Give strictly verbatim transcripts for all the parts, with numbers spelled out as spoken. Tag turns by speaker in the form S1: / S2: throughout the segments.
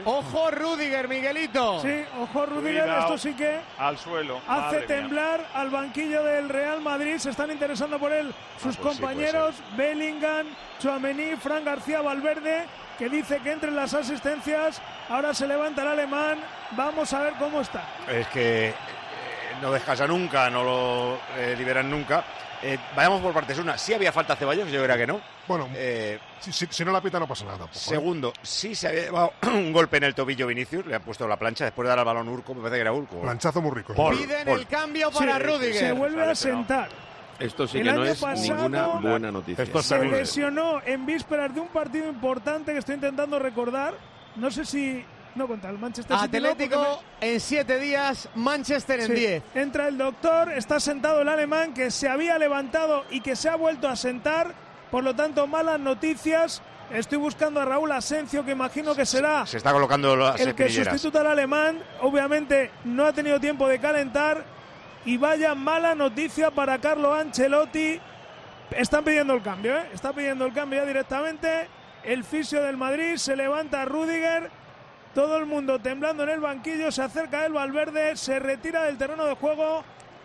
S1: Ojo Rüdiger, Miguelito.
S2: Sí, ojo Rüdiger,
S3: Cuidado.
S2: esto sí que
S3: al suelo.
S2: hace
S3: Madre
S2: temblar
S3: mía.
S2: al banquillo del Real Madrid. Se están interesando por él sus
S4: Ah, pues sí,
S2: compañeros, Bellingham, Tchouaméni, Fran García, Valverde, que dice que entre las asistencias. Ahora se levanta el alemán. Vamos a ver cómo está.
S4: Es que eh, no descansa nunca, no lo eh, liberan nunca. Eh, vayamos por partes. Una, sí había falta a Ceballos, yo creo que no.
S5: Bueno,
S4: Eh,
S5: si, si- si no la pita no pasa nada tampoco, ¿eh?
S4: segundo, sí se había llevado un golpe en el tobillo Vinicius, le han puesto la plancha después de dar al balón Urco, me parece que era Urco.
S5: Planchazo muy rico.
S4: Paul,
S1: Piden
S4: Paul.
S1: el cambio para
S2: Se-
S1: Rüdiger.
S2: Se vuelve a sentar.
S6: Esto sí
S2: El
S6: que no
S2: año
S6: es
S2: pasado-
S6: ninguna buena noticia.
S5: Esto es
S2: Se
S5: terrible.
S2: lesionó en vísperas de un partido importante que estoy intentando recordar. No sé si... No contra el Manchester City. no, porque
S1: Atlético en siete días, Manchester en
S2: Sí.
S1: diez.
S2: Entra el doctor, está sentado el alemán que se había levantado y que se ha vuelto a sentar. Por lo tanto, malas noticias. Estoy buscando a Raúl Asencio, que imagino que será
S4: Se está colocando las
S2: el que
S4: espinilleras.
S2: sustituta al alemán. Obviamente no ha tenido tiempo de calentar. Y vaya mala noticia para Carlo Ancelotti. Están pidiendo el cambio, ¿eh? Está pidiendo el cambio ya directamente. El fisio del Madrid, se levanta Rüdiger. Todo el mundo temblando en el banquillo. Se acerca el Valverde, se retira del terreno de juego.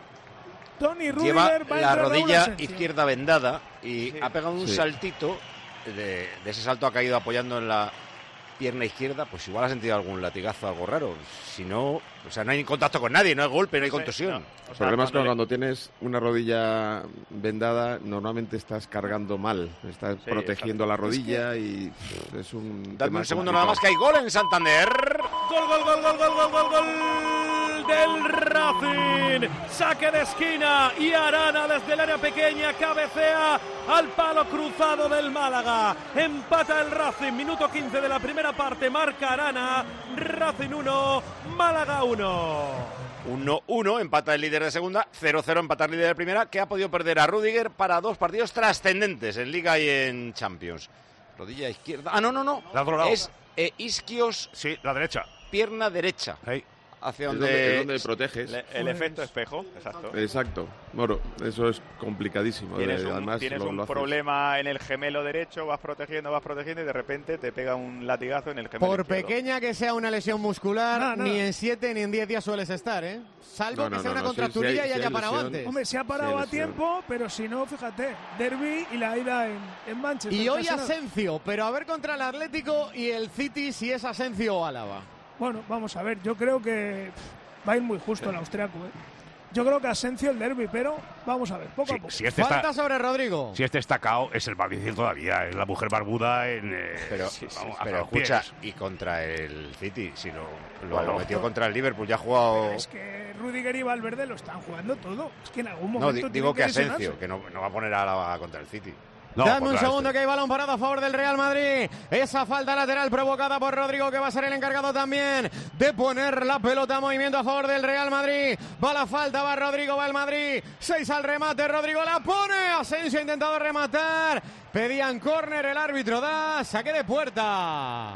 S2: Tony Rüdiger
S4: Lleva
S2: va a
S4: la
S2: entrar Raúl
S4: rodilla
S2: Asencio.
S4: izquierda vendada y
S3: Sí.
S4: ha pegado un
S6: Sí.
S4: saltito. De, de ese salto ha caído apoyando en la pierna izquierda, pues igual ha sentido algún latigazo, algo raro. Si no, o sea, no hay contacto con nadie, no hay golpe, no hay
S3: Sí,
S4: contusión.
S3: no. O
S6: El
S3: sea,
S6: problema es que
S3: cuando
S6: cuando
S3: le-
S6: tienes una rodilla vendada, normalmente estás cargando mal, estás
S3: Sí,
S6: protegiendo la rodilla y pff, es un
S4: Dadme
S6: tema
S4: un segundo
S6: complicado.
S4: nada más que hay gol en Santander.
S3: Gol, gol, gol, gol, gol, gol, gol, gol del Racing. Saque de esquina y Arana desde el área pequeña cabecea al palo cruzado del Málaga. Empata el Racing, minuto quince de la primera parte, marca Arana. Racing uno, Málaga uno.
S4: uno uno, empata el líder de segunda, cero cero empata el líder de primera, que ha podido perder a Rüdiger para dos partidos trascendentes en Liga y en Champions. Rodilla izquierda. Ah, no, no, no.
S7: De otro lado.
S4: Es eh, isquios,
S7: Sí, la derecha.
S4: pierna derecha.
S7: Ahí.
S4: Hacia
S6: Es
S4: donde.
S6: donde, es donde proteges.
S3: Le- el efecto espejo, exacto.
S6: Exacto. Bueno, eso es complicadísimo.
S3: Tienes
S6: Eh,
S3: un,
S6: Además,
S3: tienes
S6: lo-
S3: un
S6: lo haces.
S3: problema en el gemelo derecho, vas protegiendo, vas protegiendo y de repente te pega un latigazo en el gemelo
S1: Por
S3: izquierdo.
S1: pequeña que sea una lesión muscular,
S2: Nada, nada.
S1: ni en siete ni en diez días sueles estar, ¿eh? Salvo
S6: No,
S1: que
S6: no,
S1: sea
S6: no,
S1: una
S6: no, si-
S1: contracturilla
S6: si hay-
S1: y
S6: si
S1: haya
S6: hay
S1: parado
S6: lesión-
S1: antes.
S2: Hombre, se ha parado
S6: Sí,
S2: a
S6: lesión.
S2: tiempo, pero si no, fíjate, derbi y la ida en, en Manchester.
S1: Y hoy
S2: Casi nada.
S1: Asencio, pero a ver contra el Atlético y el City si es Asencio o Álava.
S2: Bueno, vamos a ver, yo creo que pff, va a ir muy justo el austriaco, ¿eh? Yo creo que Asencio el derbi, pero vamos a ver, poco a
S7: Si,
S2: poco.
S7: si este
S1: Falta
S7: está,
S1: sobre Rodrigo.
S7: si este está cao, es el más difícil todavía. Es la mujer barbuda en. eh,
S4: Pero,
S7: vamos, a
S4: pero
S7: los
S4: escucha,
S7: pies.
S4: y contra el City, si lo, lo
S7: Bueno.
S4: metió contra el Liverpool, ya ha jugado.
S2: Es que Rüdiger y Valverde lo están jugando todo. Es que en algún
S4: No,
S2: momento
S4: di- digo que
S2: tienen lesionarse.
S4: Asencio, que no, no va a poner a la contra el City.
S7: No,
S1: Dame un
S7: contra
S1: segundo
S7: este.
S1: que hay balón parado a favor del Real Madrid. Esa falta lateral provocada por Rodrigo, que va a ser el encargado también de poner la pelota en movimiento a favor del Real Madrid. Va la falta, va Rodrigo, va el Madrid. Seis al remate, Rodrigo la pone. Asensio ha intentado rematar. Pedían córner, el árbitro da saque de puerta.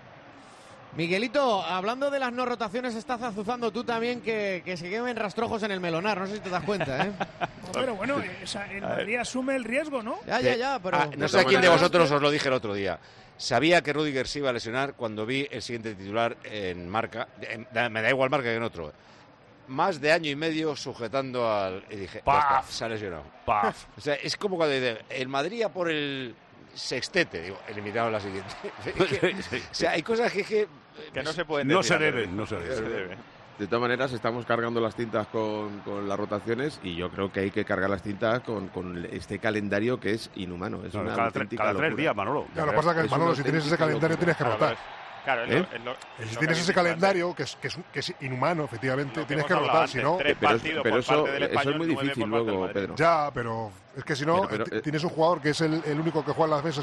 S1: Miguelito, hablando de las no rotaciones, estás azuzando tú también que, que se quemen rastrojos en el melonar. No sé si te das cuenta, ¿eh?
S2: No, pero bueno, o sea, el Madrid asume el riesgo, ¿no?
S1: Ya, ya, ya, pero...
S4: Ah, no sé a quién de vosotros os lo dije el otro día. Sabía que Rüdiger se iba a lesionar cuando vi el siguiente titular en Marca. En- da- me da igual Marca que en otro. Más de año y medio sujetando al... Y dije, ya
S7: Paf.
S4: está, se ha lesionado.
S7: Paf.
S4: O sea, es como cuando dice, el Madrid a por el sextete. Digo, eliminado la siguiente. Es que, o sea, hay cosas que... que
S3: Que no se pueden
S7: No
S3: decir
S7: se
S3: antes.
S7: deben, no se
S3: No
S7: deben.
S3: se debe.
S6: De todas maneras, estamos cargando las tintas con, con las rotaciones y yo creo que hay que cargar las tintas con, con este calendario que es inhumano. Es
S7: No,
S6: una
S7: cada, tre-
S6: auténtica
S7: cada tres
S6: locura.
S7: días, Manolo.
S5: Ya, lo que pasa es que,
S6: Es
S5: Manolo,
S6: una
S5: si tienes ese
S6: auténtica
S5: calendario
S6: locura.
S5: tienes que
S3: Claro,
S5: rotar.
S3: es- Claro, es
S6: ¿Eh?
S3: lo- es lo- es
S5: Si
S3: lo
S5: tienes
S3: que
S5: ese
S3: dices
S5: calendario, que es, que, es, que es inhumano, efectivamente,
S3: Lo que
S5: tienes
S3: hemos
S5: que
S3: hablado
S5: rotar,
S3: antes,
S5: si no...
S3: tres
S6: Pero, es-
S3: partidos
S6: pero
S3: por
S6: eso,
S3: parte del
S6: eso es
S3: Español,
S6: muy
S3: nueve
S6: difícil
S3: por parte del
S6: luego,
S3: Madrid.
S6: Pedro.
S5: Ya, pero es que si no,
S6: Pero- pero,
S5: t-
S6: eh,
S5: tienes un jugador que es el, el único que juega las veces